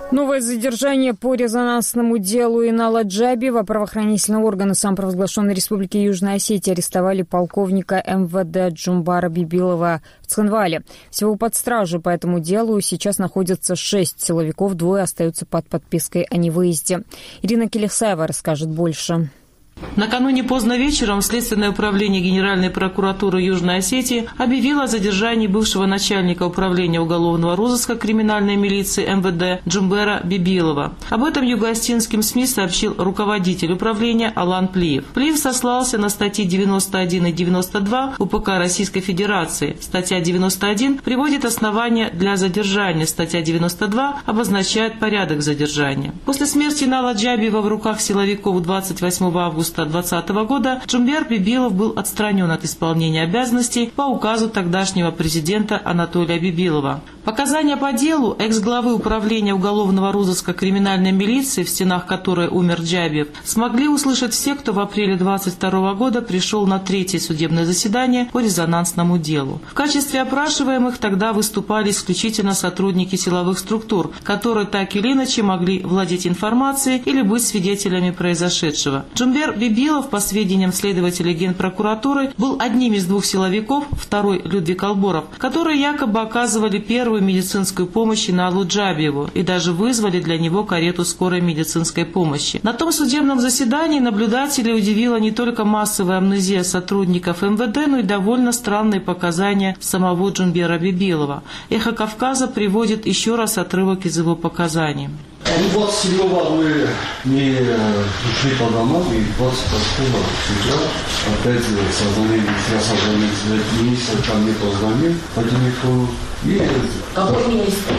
Новое задержание по резонансному делу Инала Джабиева. Правоохранительные органы самопровозглашенной Республики Южная Осетия арестовали полковника МВД Джумбара Бибилова в Цхинвале. Всего под стражей по этому делу сейчас находятся 6 силовиков, 2 остаются под подпиской о невыезде. Ирина Келехсаева расскажет больше. Накануне поздно вечером Следственное управление Генеральной прокуратуры Южной Осетии объявило о задержании бывшего начальника управления уголовного розыска криминальной милиции МВД Джумбера Бибилова. Об этом юго-осетинским СМИ сообщил руководитель управления Алан Плиев. Плиев сослался на статьи 91 и 92 УПК Российской Федерации. Статья 91 приводит основания для задержания. Статья 92 обозначает порядок задержания. После смерти Инала Джабиева в руках силовиков 28 августа 2020 года Джумбер Бибилов был отстранен от исполнения обязанностей по указу тогдашнего президента Анатолия Бибилова. Показания по делу экс-главы управления уголовного розыска криминальной милиции, в стенах которой умер Джабиев, смогли услышать все, кто в апреле 2022 года пришел на 3-е судебное заседание по резонансному делу. В качестве опрашиваемых тогда выступали исключительно сотрудники силовых структур, которые так или иначе могли владеть информацией или быть свидетелями произошедшего. Джумбер Бибилов, по сведениям следователей Генпрокуратуры, был одним из 2 силовиков, второй Людвиг Алборов, которые якобы оказывали первую медицинскую помощь Иналу Джабиеву и даже вызвали для него карету скорой медицинской помощи. На том судебном заседании наблюдателей удивила не только массовая амнезия сотрудников МВД, но и довольно странные показания самого Джумбера Бибилова. «Эхо Кавказа» приводит еще раз отрывок из его показаний. 27-го мы не ушли по домам, и 28-го вчера опять созвонились, министр ко мне позвонил по телефону. Какой министр?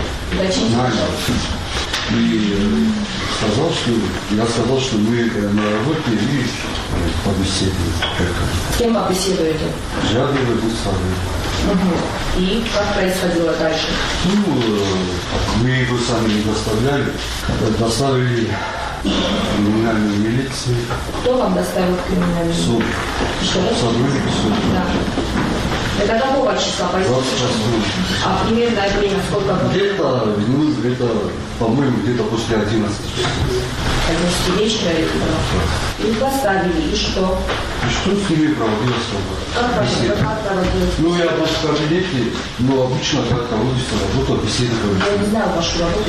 И я сказал, что мы на работе и побеседуем. С кем вы беседуете? Джабиев и Гусары. И как происходило дальше? Мы его сами не доставляли. Доставили криминальную милицию. Кто вам доставил криминальную милицию? Суд. Сотрудник суда. Да. Это какого числа? 28. А примерное время сколько было? Где-то, по-моему, где-то после 11 часов. 11 вечера или что? И доставили, и что? И что с ними проводилось? Как проводилось? Я был в кабинете, но обычно как проводится работа, беседовали. Я не знаю вашу работу.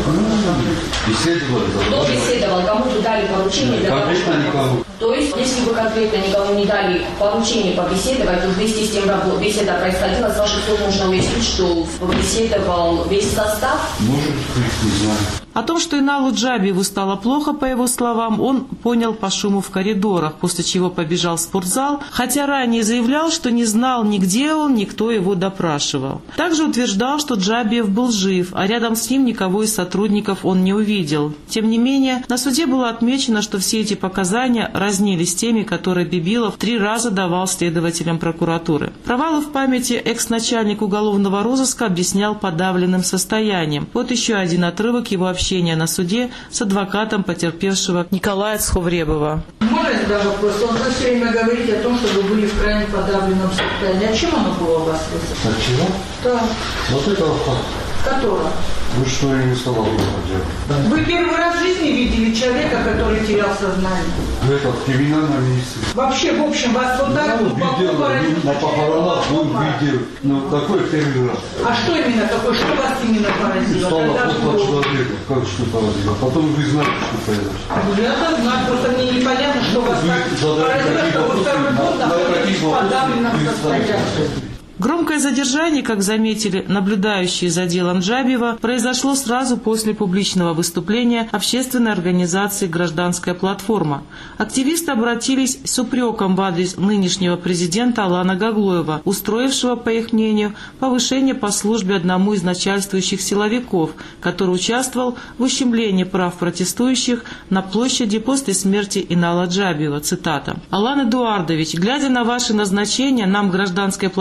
Беседовали. Кто беседовал? Кому-то дали поручение? Конкретно никому. То есть, если вы конкретно никому не дали поручение побеседовать, то вместе с тем беседа происходила, с ваших слов можно уяснить, что побеседовал весь состав? Может быть, не знаю. О том, что Иналу Джабиеву стало плохо, по его словам, он понял по шуму в коридорах, после чего побежал в спортзал, хотя ранее заявлял, что не знал ни где он, ни кто его допрашивал. Также утверждал, что Джабиев был жив, а рядом с ним никого из сотрудников он не увидел. Тем не менее, на суде было отмечено, что все эти показания разнились с теми, которые Бибилов 3 раза давал следователям прокуратуры. Провалы в памяти экс-начальник уголовного розыска объяснял подавленным состоянием. Вот еще один отрывок его общения на суде с адвокатом потерпевшего Николая Цховребова. Можно я задам вопрос? Он все время говорит о том, что вы были в крайне подавленном состоянии. А чем оно было у вас вызвано? От чего? Да. Вот этого факта. Которого? Что я не сказал, делать. Вы первый раз в жизни видели человека, который терял сознание? Это криминальная милиция. Вообще, в общем, вас вот так видел, на похоронах видел. Такой первый раз. А что именно такое? Что вас именно поразило? Стало плохо человека. Как что поразило? Потом вы знаете, что произошло. Я знаю, просто мне непонятно, что вас так поразило, что вы второй год находитесь в подавленном состоянии. Громкое задержание, как заметили наблюдающие за делом Джабиева, произошло сразу после публичного выступления общественной организации «Гражданская платформа». Активисты обратились с упреком в адрес нынешнего президента Алана Гаглоева, устроившего, по их мнению, повышение по службе одному из начальствующих силовиков, который участвовал в ущемлении прав протестующих на площади после смерти Инала Джабиева. Цитата. «Алан Эдуардович, глядя на ваши назначения, нам, Гражданской платформе,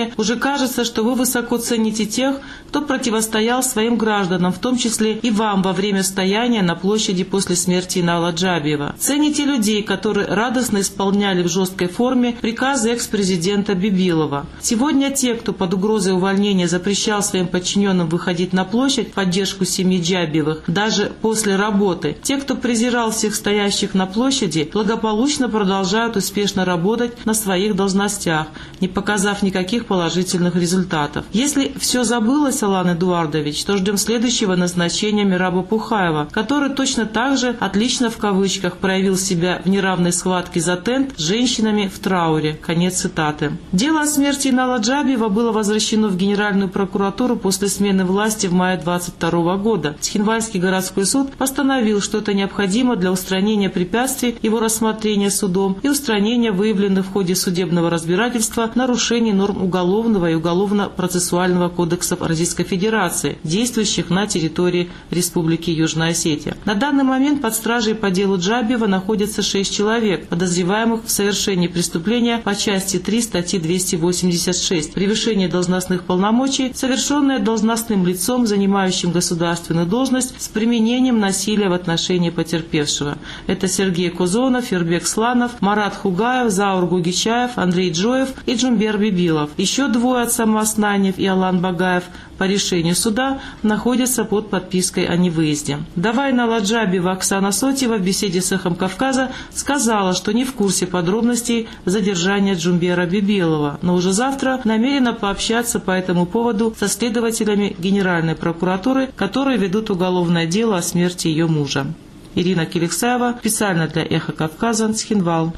сегодня уже кажется, что вы высоко цените тех, кто противостоял своим гражданам, в том числе и вам во время стояния на площади после смерти Инала Джабиева. Цените людей, которые радостно исполняли в жесткой форме приказы экс-президента Бибилова. Сегодня те, кто под угрозой увольнения запрещал своим подчиненным выходить на площадь в поддержку семьи Джабиевых, даже после работы, те, кто презирал всех стоящих на площади, благополучно продолжают успешно работать на своих должностях, не показав никаких положительных результатов. Если все забылось, Алан Эдуардович, то ждем следующего назначения Мераба Пухаева, который точно так же «отлично» в кавычках проявил себя в неравной схватке за тент с женщинами в трауре. Конец цитаты. Дело о смерти Инала Джабиева было возвращено в Генеральную прокуратуру после смены власти в мае 2022 года. Цхинвальский городской суд постановил, что это необходимо для устранения препятствий его рассмотрения судом и устранения выявленных в ходе судебного разбирательства нарушений норм Уголовного и Уголовно-процессуального кодексов Российской Федерации, действующих на территории Республики Южная Осетия. На данный момент под стражей по делу Джабиева находятся 6 человек, подозреваемых в совершении преступления по части 3 статьи 286 «Превышение должностных полномочий», совершенное должностным лицом, занимающим государственную должность, с применением насилия в отношении потерпевшего. Это Сергей Кузонов, Фербек Сланов, Марат Хугаев, Заур Гугичаев, Андрей Джоев и Джумбер Бибилов. Еще 2 Отсам Оснаниев и Алан Багаев по решению суда находятся под подпиской о невыезде. Вдова Инала Джабиева Оксана Сотьева в беседе с «Эхом Кавказа» сказала, что не в курсе подробностей задержания Джумбера Бибилова, но уже завтра намерена пообщаться по этому поводу со следователями Генеральной прокуратуры, которые ведут уголовное дело о смерти ее мужа. Ирина Киликсаева, специально для «Эха Кавказа», Цхинвал.